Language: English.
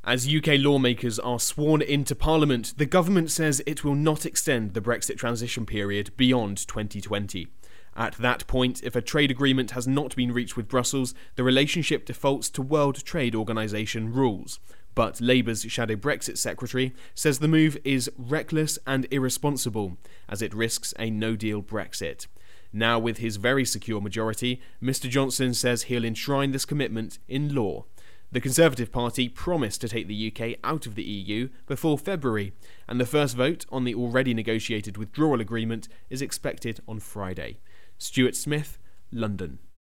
As UK lawmakers are sworn into Parliament, the government says it will not extend the Brexit transition period beyond 2020. At that point, if a trade agreement has not been reached with Brussels, the relationship defaults to World Trade Organization rules. But Labour's shadow Brexit secretary says the move is reckless and irresponsible, as it risks a no-deal Brexit. Now, with his very secure majority, Mr Johnson says he'll enshrine this commitment in law. The Conservative Party promised to take the UK out of the EU before February, and the first vote on the already negotiated withdrawal agreement is expected on Friday. Stuart Smith, London.